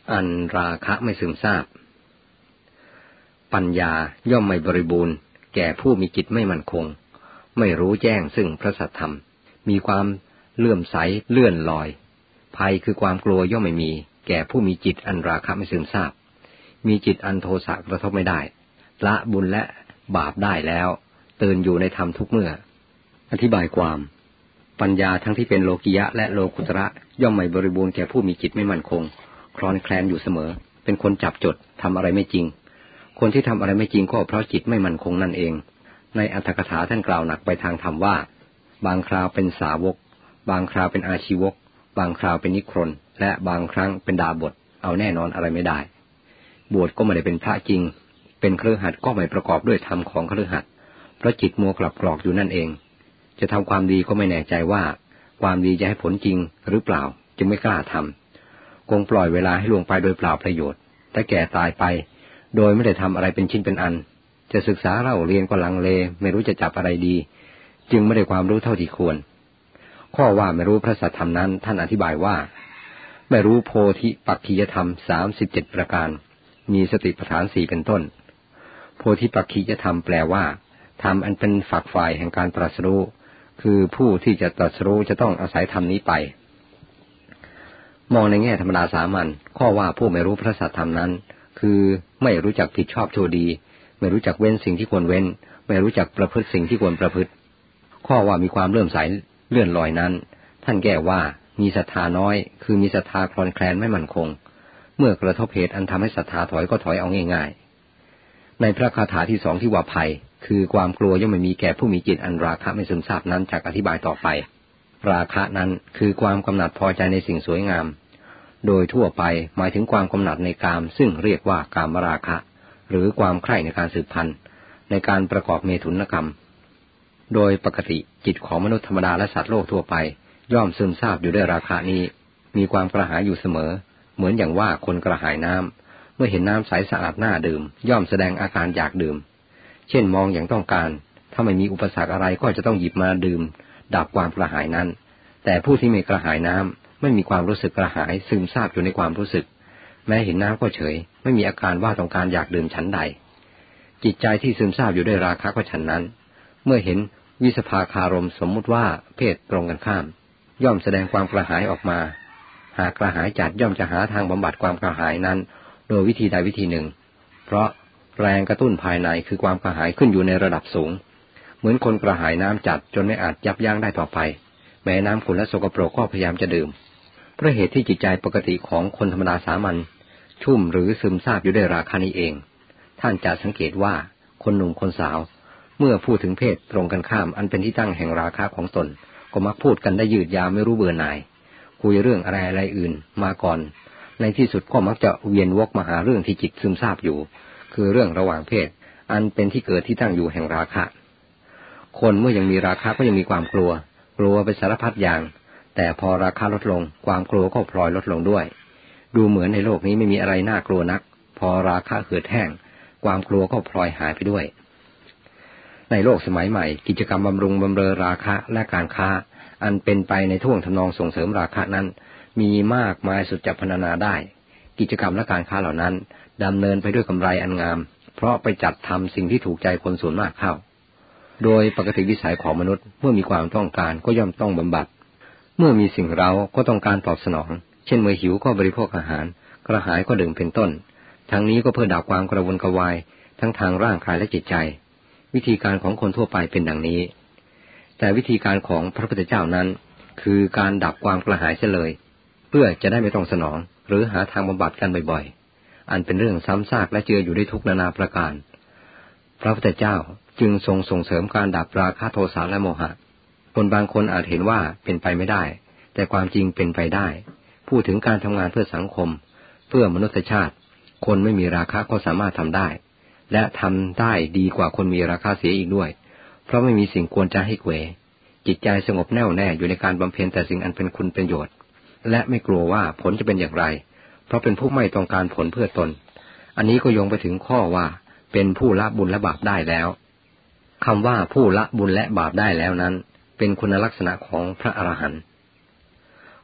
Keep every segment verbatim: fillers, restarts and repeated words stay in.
อันราคะไม่ซึมซาบปัญญาย่อมไม่บริบูรณ์แก่ผู้มีจิตไม่มั่นคงไม่รู้แจ้งซึ่งพระสัทธรรมมีความเลื่อมใสเลื่อนลอยภัยคือความกลัวย่อมไม่มีแก่ผู้มีจิตอันราคะไม่ซึมซาบมีจิตอันโทสะกระทบไม่ได้ละบุญและบาปได้แล้วตื่นอยู่ในธรรมทุกเมื่ออธิบายความปัญญาทั้งที่เป็นโลกิยะและโลกุตระย่อมไม่บริบูรณ์แก่ผู้มีจิตไม่มั่นคงคลอนแคลนอยู่เสมอเป็นคนจับจดทำอะไรไม่จริงคนที่ทำอะไรไม่จริงก็เพราะจิตไม่มั่นคงนั่นเองในอรรถกถาท่านกล่าวหนักไปทางธรรมว่าบางคราวเป็นสาวกบางคราวเป็นอาชีวกบางคราวเป็นนิครนและบางครั้งเป็นดาบทเอาแน่นอนอะไรไม่ได้บวชก็ไม่ได้เป็นพระจริงเป็นคฤหัสถ์ก็ไม่ประกอบด้วยธรรมของคฤหัสถ์เพราะจิตมัวกลับกรอกอยู่นั่นเองจะทำความดีก็ไม่แน่ใจว่าความดีจะให้ผลจริงหรือเปล่าจึงไม่กล้าทำคงปล่อยเวลาให้ล่วงไปโดยเปล่าประโยชน์ถ้าแก่ตายไปโดยไม่ได้ทำอะไรเป็นชิ้นเป็นอันจะศึกษาเล่าเรียนก็ลังเลไม่รู้จะจับอะไรดีจึงไม่ได้ความรู้เท่าที่ควรข้อว่าไม่รู้พระสัทธรรมนั้นท่านอธิบายว่าไม่รู้โพธิปักขิยธรรมสามสิบเจ็ดประการมีสติปัฏฐานสี่เป็นต้นโพธิปักขิยธรรมแปลว่าธรรมอันเป็นฝักฝ่ายแห่งการตรัสรู้คือผู้ที่จะตรัสรู้จะต้องอาศัยธรรมนี้ไปมองในแง่ธรรมดาสามัญข้อว่าผู้ไม่รู้พระสัทธรรมนั้นคือไม่รู้จักผิดชอบชั่วดีไม่รู้จักเว้นสิ่งที่ควรเว้นไม่รู้จักประพฤติสิ่งที่ควรประพฤติข้อว่ามีความเลื่อมใสเลื่อนลอยนั้นท่านแก้ว่ามีศรัทธาน้อยคือมีศรัทธาคลอนแคลนไม่มั่นคงเมื่อกระทบเหตุอันทำให้ศรัทธาถอยก็ถอยเอาง่ายๆในพระคาถาที่สองที่ว่าภัยคือความกลัวย่อมไม่มีแก่ผู้มีจิตอันราคะไม่ซึมซาบนั้นจากอธิบายต่อไปราคะนั้นคือความกำหนัดพอใจในสิ่งสวยงามโดยทั่วไปหมายถึงความกำหนัดในกามซึ่งเรียกว่ากามราคะหรือความใคร่ในการสืบพันธุ์ในการประกอบเมถุนกรรมโดยปกติจิตของมนุษย์ธรรมดาและสัตว์โลกทั่วไปย่อมซึมซาบอยู่ด้วยราคะนี้มีความกระหายอยู่เสมอเหมือนอย่างว่าคนกระหายน้ำเมื่อเห็นน้ำใสสะอาดน่าดื่มย่อมแสดงอาการอยากดื่มเช่นมองอย่างต้องการถ้าไม่มีอุปสรรคอะไรก็จะต้องหยิบมาดื่มดับความกระหายนั้นแต่ผู้ที่ไม่กระหายน้ำไม่มีความรู้สึกกระหายซึมซาบอยู่ในความรู้สึกแม้เห็นน้ำก็เฉยไม่มีอาการว่าต้องการอยากดื่มฉันใดจิตใจที่ซึมซาบอยู่ด้วยราคะก็ฉันนั้นเมื่อเห็นวิสภาคารมสมมุติว่าเพศตรงกันข้ามย่อมแสดงความกระหายออกมาหากกระหายจัดย่อมจะหาทางบำบัดความกระหายนั้นโดยวิธีใดวิธีหนึ่งเพราะแรงกระตุ้นภายในคือความกระหายขึ้นอยู่ในระดับสูงเหมือนคนกระหายน้ำจัดจนไม่อาจยับยั้งได้ต่อไปแม้น้ำขุ่นและสกปรกก็พยายามจะดื่มเพราะเหตุที่จิตใจปกติของคนธรรมดาสามัญชุ่มหรือซึมซาบอยู่ด้วยราคะนี้เองท่านจะสังเกตว่าคนหนุ่มคนสาวเมื่อพูดถึงเพศตรงกันข้ามอันเป็นที่ตั้งแห่งราคะของตนก็มักพูดกันได้ยืดยาวไม่รู้เบื่อหน่ายคุยเรื่องอะไรอะไรอื่นมาก่อนในที่สุดก็มักจะเวียนวกมาหาเรื่องที่จิตซึมซาบอยู่คือเรื่องระหว่างเพศอันเป็นที่เกิดที่ตั้งอยู่แห่งราคะคนเมื่อยังมีราคะก็ยังมีความกลัวกลัวไปสารพัดอย่างแต่พอราคะลดลงความกลัวก็พลอยลดลงด้วยดูเหมือนในโลกนี้ไม่มีอะไรน่ากลัวนักพอราคะเหือดแห้งความกลัวก็พลอยหายไปด้วยในโลกสมัยใหม่กิจกรรมบำรุงบำเรอราคะและการค้าอันเป็นไปในท่วงทำนองส่งเสริมราคะนั้นมีมากมายสุดจะพรรณนาได้กิจกรรมและการค้าเหล่านั้นดำเนินไปด้วยกำไรอันงามเพราะไปจัดทำสิ่งที่ถูกใจคนส่วนมากเข้าโดยปกติวิสัยของมนุษย์เมื่อมีความต้องการก็ย่อมต้องบำบัดเมื่อมีสิ่งเร้าก็ต้องการตอบสนองเช่นเมื่อหิวก็บริโภคอาหารกระหายก็ดื่มเป็นต้นทั้งนี้ก็เพื่อดับความกระวนกระวายทั้งทางร่างกายและจิตใจวิธีการของคนทั่วไปเป็นดังนี้แต่วิธีการของพระพุทธเจ้านั้นคือการดับความกระหายเสียเลยเพื่อจะได้ไม่ต้องสนองหรือหาทางบำบัดกันบ่อยๆอันเป็นเรื่องซ้ำซากและเจืออยู่ด้วยทุกนานาประการพระพุทธเจ้าจึงทรงส่งเสริมการดับราคะโทสะและโมหะคนบางคนอาจเห็นว่าเป็นไปไม่ได้แต่ความจริงเป็นไปได้พูดถึงการทำงานเพื่อสังคมเพื่อมนุษยชาติคนไม่มีราคะก็สามารถทำได้และทำได้ดีกว่าคนมีราคะเสียอีกด้วยเพราะไม่มีสิ่งกวนใจให้เขวจิตใจสงบแน่วแน่อยู่ในการบำเพ็ญแต่สิ่งอันเป็นคุณประโยชน์และไม่กลัวว่าผลจะเป็นอย่างไรเพราะเป็นผู้ไม่ต้องการผลเพื่อตนอันนี้ก็โยงไปถึงข้อว่าเป็นผู้ละบุญและบาปได้แล้วคำว่าผู้ละบุญและบาปได้แล้วนั้นเป็นคุณลักษณะของพระอรหันต์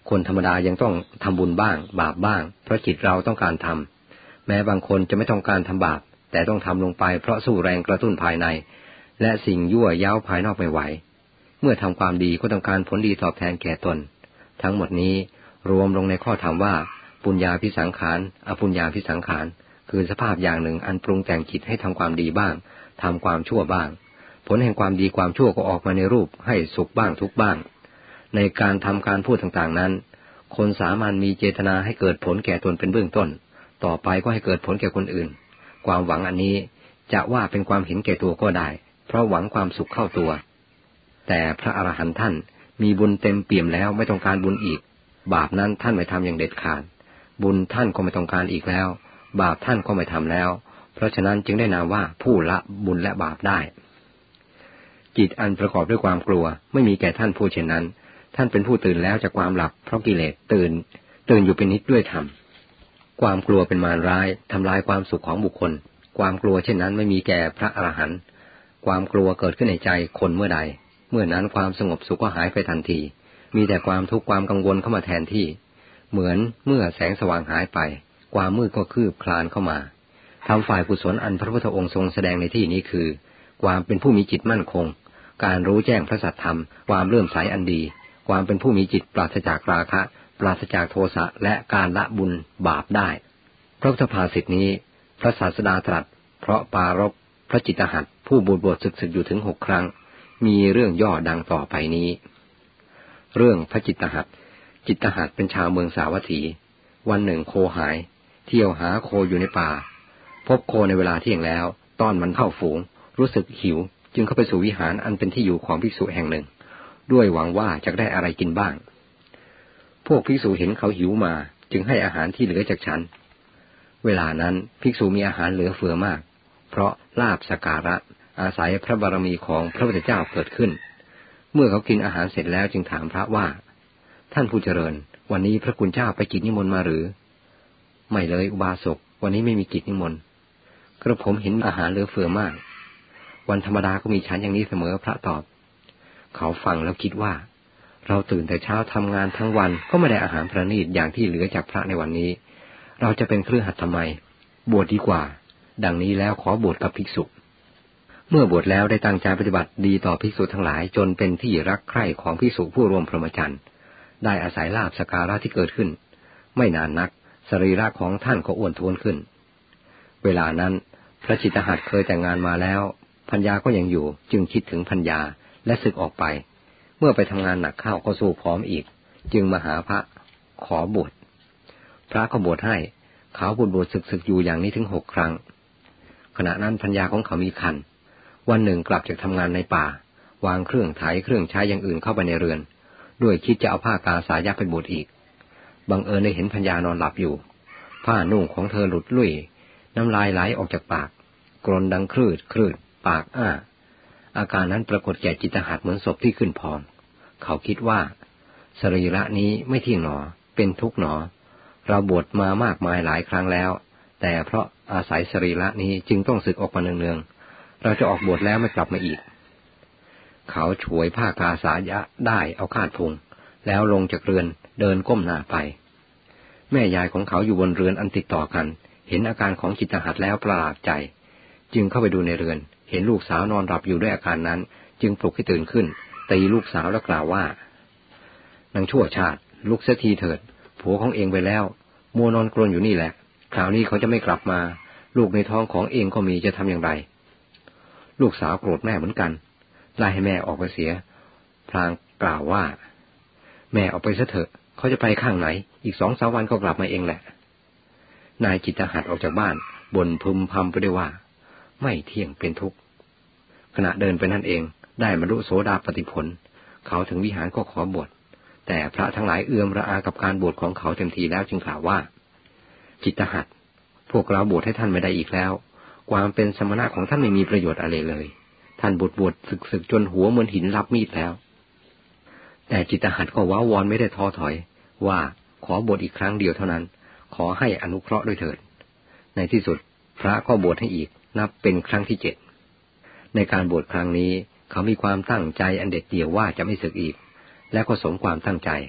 คนธรรมดายังต้องทำบุญบ้างบาปบ้างเพราะจิตเราต้องการทำแม้บางคนจะไม่ต้องการทำบาปแต่ต้องทำลงไปเพราะสู้แรงกระตุ้นภายในและสิ่งยั่วย้าวภายนอกไม่ไหวเมื่อทำความดีก็ต้องการผลดีตอบแทนแก่ตนทั้งหมดนี้รวมลงในข้อธรรมว่าปุญญาภิสังขารอปุญญาภิสังขารคือสภาพอย่างหนึ่งอันปรุงแต่งจิตให้ทำความดีบ้างทำความชั่วบ้างผลแห่งความดีความชั่วก็ออกมาในรูปให้สุขบ้างทุกข์บ้างในการทำการพูดต่างๆนั้นคนสามัญมีเจตนาให้เกิดผลแก่ตนเป็นเบื้องต้นต่อไปก็ให้เกิดผลแก่คนอื่นความหวังอันนี้จะว่าเป็นความเห็นแก่ตัวก็ได้เพราะหวังความสุขเข้าตัวแต่พระอรหันต์ท่านมีบุญเต็มเปี่ยมแล้วไม่ต้องการบุญอีกบาปนั้นท่านไม่ทำอย่างเด็ดขาดบุญท่านก็ไม่ต้องการอีกแล้วบาปท่านก็ไม่ทำแล้วเพราะฉะนั้นจึงได้นามว่าผู้ละบุญและบาปได้จิตอันประกอบด้วยความกลัวไม่มีแก่ท่านผู้เช่นนั้นท่านเป็นผู้ตื่นแล้วจากความหลับเพราะกิเลสตื่นตื่นอยู่เป็นนิดด้วยธรรมความกลัวเป็นมารร้ายทำลายความสุขของบุคคลความกลัวเช่นนั้นไม่มีแก่พระอรหันต์ความกลัวเกิดขึ้นในใจคนเมื่อใดเมื่อนั้นความสงบสุขก็หายไปทันทีมีแต่ความทุกข์ความกังวลเข้ามาแทนที่เหมือนเมื่อแสงสว่างหายไปความมืดก็คืบคลานเข้ามาทำฝ่ายกุศลอันพระพุทธองค์ทรงแสดงในที่นี้คือความเป็นผู้มีจิตมั่นคงการรู้แจ้งพระสัทธรรมความเลื่อมใสอันดีความเป็นผู้มีจิตปราศจากราคะปราศจากโทสะและการละบุญบาปได้พระพุทธภาษิตนี้พระศาสดาตรัสเพราะปารภพระจิตตหัตถ์ผู้บวชบวชศึกๆอยู่ถึงหกครั้งมีเรื่องย่อดังต่อไปนี้เรื่องพระจิตตหัตถ์จิตตหัตถ์เป็นชาวเมืองสาวัตถีวันหนึ่งโคหายเที่ยวหาโคอยู่ในป่าพบโคในเวลาเที่ยงแล้วต้อนมันเข้าฝูงรู้สึกหิวจึงเข้าไปสู่วิหารอันเป็นที่อยู่ของภิกษุแห่งหนึ่งด้วยหวังว่าจะได้อะไรกินบ้างพวกภิกษุเห็นเขาหิวมาจึงให้อาหารที่เหลือจากฉันเวลานั้นภิกษุมีอาหารเหลือเฟือมากเพราะลาภสักการะอาศัยพระบารมีของพระพุทธเจ้าเกิดขึ้นเมื่อเขากินอาหารเสร็จแล้วจึงถามพระว่าท่านผู้เจริญวันนี้พระคุณเจ้าไปกิจนิมนต์มาหรือไม่เลยอุบาสกวันนี้ไม่มีกิจนิมนต์กระผมเห็นอาหารเหลือเฟือมากวันธรรมดาก็มีฉันอย่างนี้เสมอพระตอบเขาฟังแล้วคิดว่าเราตื่นแต่เช้าทำงานทั้งวันก็ไม่ได้อาหารประณีตอย่างที่เหลือจากพระในวันนี้เราจะเป็นเครือขัดทำไมบวชดีกว่าดังนี้แล้วขอบวชกับภิกษุเมื่อบวชแล้วได้ตั้งใจปฏิบัติดีต่อภิกษุทั้งหลายจนเป็นที่รักใคร่ของภิกษุผู้ร่วมพรหมจรรย์ได้อาศัยลาภสักการะที่เกิดขึ้นไม่นานนักสรีระของท่านก็อ้วนท้วนขึ้นเวลานั้นพระจิตตหัตถ์เคยแต่งงานมาแล้วภรรยาก็ยังอยู่จึงคิดถึงภรรยาและสึกออกไปเมื่อไปทำงานหนักเข้าก็สู้พร้อมอีกจึงมาหาพระขอบวชพระก็บวชให้เขาบวชบวชศึกๆอยู่อย่างนี้ถึงหกครั้งขณะนั้นภรรยาของเขามีครรภ์วันหนึ่งกลับจากทำงานในป่าวางเครื่องไถเครื่องใช้อย่างอื่นเข้าไปในเรือนด้วยคิดจะเอาผ้ากาสายะไปบวชอีกบังเอิญได้เห็นภรรยานอนหลับอยู่ผ้านุ่งของเธอหลุดลุ่ยน้ำลายไหลออกจากปากกรนดังครืดครืดปากอ้าอาการนั้นปรากฏแก่จิตตหัตถ์เหมือนศพที่ขึ้นพองเขาคิดว่าสรีระนี้ไม่เที่ยงหนอเป็นทุกข์หนอเราบวชมามากมายหลายครั้งแล้วแต่เพราะอาศัยสรีระนี้จึงต้องสึกออกมาเนืองๆเราจะออกบวชแล้วไม่กลับมาอีกเขาฉวยผ้ากาสายะได้เอาคาดพุงแล้วลงจากเรือนเดินก้มหน้าไปแม่ยายของเขาอยู่บนเรือนอันติดต่อกันเห็นอาการของจิตตหัตถ์แล้วประหลาดใจจึงเข้าไปดูในเรือนเห็นลูกสาวนอนหลับอยู่ด้วยอาการนั้นจึงปลุกให้ตื่นขึ้นตีลูกสาวแล้วกล่าวว่านางชั่วชาติลุกเสียทีเถิดผัวของเองไปแล้วมัวนอนกรนอยู่นี่แหละคราวนี้เขาจะไม่กลับมาลูกในท้องของเองก็มีจะทำอย่างไรลูกสาวโกรธแม่เหมือนกันไล่ให้แม่ออกไปเสียพลางกล่าวว่าแม่ออกไปซะเถอะเขาจะไปข้างไหนอีกสองสามวันก็กลับมาเองแหละนายจิตตหัตถ์ออกจากบ้านบ่นพึมพำไปด้วยว่าไม่เที่ยงเป็นทุกข์ขณะเดินไปนั่นเองได้บรรลุโสดาปัตติผลเขาถึงวิหารก็ขอบวชแต่พระทั้งหลายเอื้อมระอากับการบวชของเขาเต็มทีแล้วจึงกล่าวว่าจิตตหัตถ์พวกเราบวชให้ท่านไม่ได้อีกแล้วความเป็นสมณะของท่านไม่มีประโยชน์อะไรเลยท่านบวชบวชศึกๆจนหัวเหมือนหินรับมีดแล้วแต่จิตตหัตถ์ก็ว้าวอนไม่ได้ท้อถอยว่าขอบวชอีกครั้งเดียวเท่านั้นขอให้อนุเคราะห์ด้วยเถิดในที่สุดพระก็บวชให้อีกนับเป็นครั้งที่เจ็ดในการบวชครั้งนี้เขามีความตั้งใจอันเด็ดเดี่ยวว่าจะไม่สึกอีกและก็สมความตั้งใจ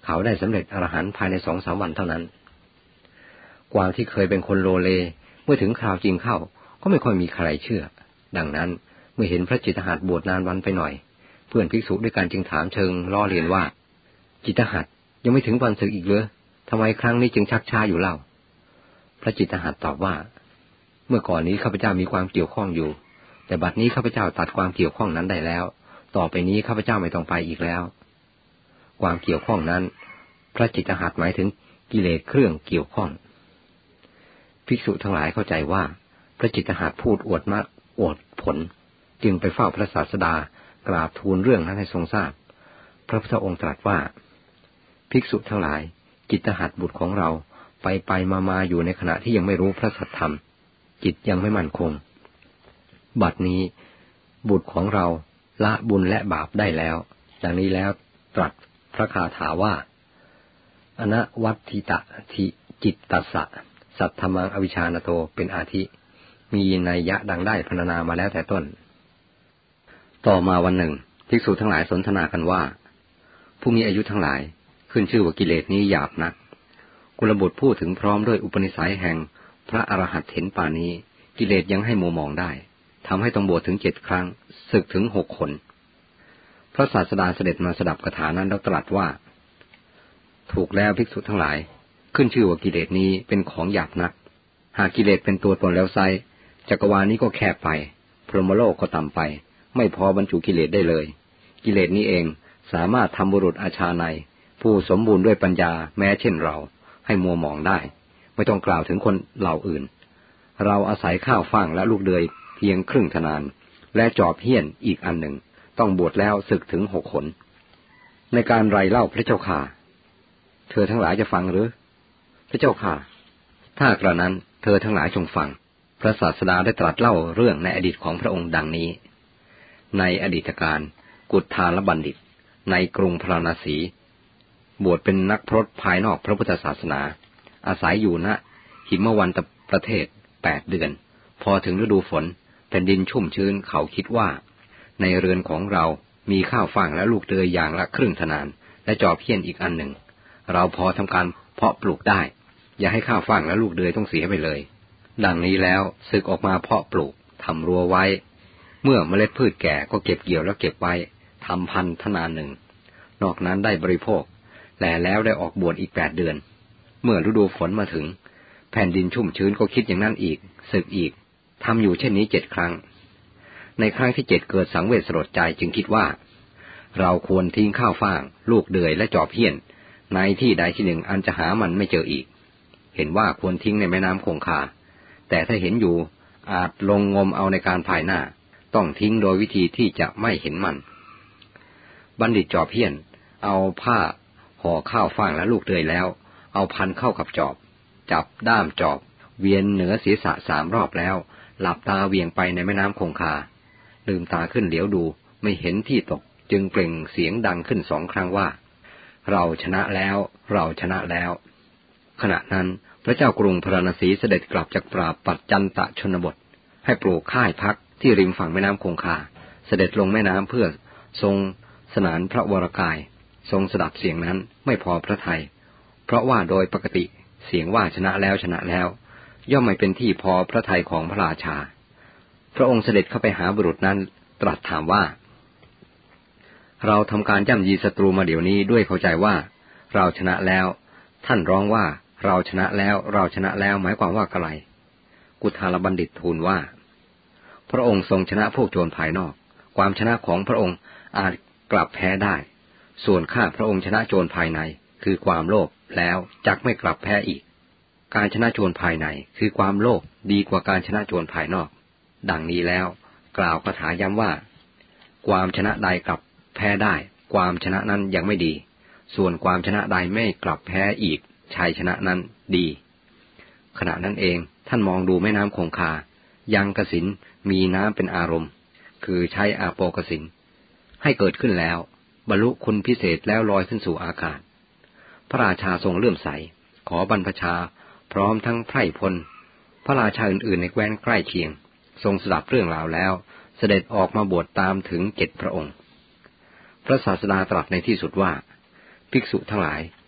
เขาได้สำเร็จอรหันต์ภายในสองสามวันเท่านั้นความที่เคยเป็นคนโลเลเมื่อถึงคราวจริงเข้าก็ไม่ค่อยมีใครเชื่อดังนั้นเมื่อเห็นพระจิตหัตถ์บวชนานวันไปหน่อยเพื่อนภิกษุด้วยกันจึงถามเชิงล้อเลียนว่าจิตหัตถ์ยังไม่ถึงวันศึกอีกเหรอทำไมครั้งนี้จึงชักช้าอยู่เล่าพระจิตหัตถ์ตอบว่าเมื่อก่อนนี้ข้าพเจ้ามีความเกี่ยวข้องอยู่แต่บัดนี้ข้าพเจ้าตัดความเกี่ยวข้องนั้นได้แล้วต่อไปนี้ข้าพเจ้าไม่ต้องไปอีกแล้วความเกี่ยวข้องนั้นพระจิตหัตถ์หมายถึงกิเลสเครื่องเกี่ยวข้องภิกษุทั้งหลายเข้าใจว่าพระจิตหัตถ์พูดอวดมากอวดผลจึงไปเฝ้าพระศาสดากราบทูลเรื่องนั้นให้ทรงทราบพระพุทธองค์ตรัสว่าภิกษุทั้งหลายจิตหัตถ์บุตรของเราไปไปมามาอยู่ในขณะที่ยังไม่รู้พระสัทธรรมจิตยังไม่มั่นคงบัดนี้บุตรของเราละบุญและบาปได้แล้วดังนี้แล้วตรัสพระคาถาว่าอนะวัตถิตะทิจิตตัสสะสัทธมังอวิชชานโตเป็นอาทิมีนัยยะดังได้พรรณนามาแล้วแต่ต้นต่อมาวันหนึ่งภิกษุทั้งหลายสนทนากันว่าผู้มีอายุทั้งหลายขึ้นชื่อว่ากิเลสนี้หยาบนักกุลบุตรพูดถึงพร้อมด้วยอุปนิสัยแห่งพระอรหันต์เห็นป่านี้กิเลสยังให้มัวมองได้ทำให้ต้องบวชถึงเจ็ดครั้งศึกถึงหกคนพระศาสดาเสด็จมาสดับคาถานั้นแล้วตรัสว่าถูกแล้วภิกษุทั้งหลายขึ้นชื่อว่ากิเลสนี้เป็นของหยาบนักหากกิเลสเป็นตัวตนแล้วไซจักรวาลนี้ก็แคบไปพรหมโลกก็ต่ำไปไม่พอบรรจุกิเลสได้เลยกิเลสนี้เองสามารถทำบุรุษอาชาในผู้สมบูรณ์ด้วยปัญญาแม้เช่นเราให้มัวหมองได้ไม่ต้องกล่าวถึงคนเหล่าอื่นเราอาศัยข้าวฟ่างและลูกเดือยเพียงครึ่งทนานและจอบเหี้ยนอีกอันหนึ่งต้องบวชแล้วศึกถึงหกขนในการไรเล่าพระเจ้าข่าเธอทั้งหลายจะฟังหรือพระเจ้าข่าถ้ากระนั้นเธอทั้งหลายจงฟังพระศาสดาได้ตรัสเล่าเรื่องในอดีตของพระองค์ดังนี้ในอดีตการกุฏทาลบัณฑิตในกรุงพาราณสีบวชเป็นนักพรตภายนอกพระพุทธศาสนาอาศัยอยู่ณหิมวันตประเทศแปดเดือนพอถึงฤดูฝนแผ่นดินชุ่มชื้นเขาคิดว่าในเรือนของเรามีข้าวฟ่างและลูกเดือยอย่างละครึ่งทนานและจอบเหี้ยนอีกอันหนึ่งเราพอทำการเพาะปลูกได้อย่าให้ข้าวฟ่างและลูกเดือยต้องเสียไปเลยดังนี้แล้วศึกออกมาเพาะปลูกทำรั้วไว้เมื่อเมล็ดพืชแก่ก็เก็บเกี่ยวแล้วเก็บไว้ทำพันธนานหนึ่งนอกนั้นได้บริโภคแลแล้วได้ออกบวชอีกแปดเดือนเมื่อฤดูฝนมาถึงแผ่นดินชุ่มชื้นก็คิดอย่างนั้นอีกศึกอีกทำอยู่เช่นนี้เจ็ดครั้งในครั้งที่เจ็ดเกิดสังเวชสลดใจจึงคิดว่าเราควรทิ้งข้าวฟ่างลูกเดือยและจอบเหี้ยนในที่ใดที่หนึ่งอันจะหามันไม่เจออีกเห็นว่าควรทิ้งในแม่น้ำคงคาแต่ถ้าเห็นอยู่อาจลงงมเอาในการภายหน้าต้องทิ้งโดยวิธีที่จะไม่เห็นมันบัณฑิตจอบเหี้ยนเอาผ้าห่อข้าวฟ่างและลูกเดือยแล้วเอาพันเข้ากับจอบจับด้ามจอบเวียนเหนือศีรษะสามรอบแล้วหลับตาเวียงไปในแม่น้ำคงคาลืมตาขึ้นเหลียวดูไม่เห็นที่ตกจึงเปล่งเสียงดังขึ้นสองครั้งว่าเราชนะแล้วเราชนะแล้วขณะนั้นพระเจ้ากรุงพาราณสีเสด็จกลับจากปราบปัจจันตชนบทให้ปลูกค่ายพักที่ริมฝั่งแม่น้ำคงคาเสด็จลงแม่น้ำเพื่อทรงสนานพระวรกายทรงสดับเสียงนั้นไม่พอพระทัยเพราะว่าโดยปกติเสียงว่าชนะแล้วชนะแล้วย่อมไม่เป็นที่พอพระทัยของพระราชาพระองค์เสด็จเข้าไปหาบุรุษนั้นตรัสถามว่าเราทำการย่ำยีศัตรูมาเดี๋ยวนี้ด้วยเข้าใจว่าเราชนะแล้วท่านร้องว่าเราชนะแล้วเราชนะแล้วหมายความว่าอะไรกุทาลบัณฑิตทูลว่าพระองค์ทรงชนะพวกโจรภายนอกความชนะของพระองค์อาจกลับแพ้ได้ส่วนข้าพระองค์ชนะโจรภายในคือความโลภแล้วจักไม่กลับแพ้อีกการชนะโจรภายในคือความโลภดีกว่าการชนะโจรภายนอกดังนี้แล้วกล่าวคาถาย้ำว่าความชนะใดกลับแพ้ได้ความชนะนั้นยังไม่ดีส่วนความชนะใดไม่กลับแพ้อีกชัยชนะนั้นดีขณะนั้นเองท่านมองดูแม่น้ำคงคายังกสิณมีน้ำเป็นอารมณ์คือใช้อาโปกสิณให้เกิดขึ้นแล้วบรรลุคุณพิเศษแล้วลอยขึ้นสู่อากาศพระราชาทรงเลื่อมใสขอบรรพชาพร้อมทั้งไพร่พลพระราชาอื่นๆในแคว้นใกล้เคียงทรงสดับเรื่องราวแล้วเสด็จออกมาบวชตามถึงเจ็ดพระองค์พระศาสดาตรัสในที่สุดว่าภิกษุทั้งหลาย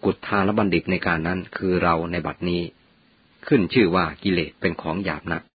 กุฏาลบัณฑิตในการนั้นคือเราในบัดนี้ขึ้นชื่อว่ากิเลสเป็นของหยาบนัก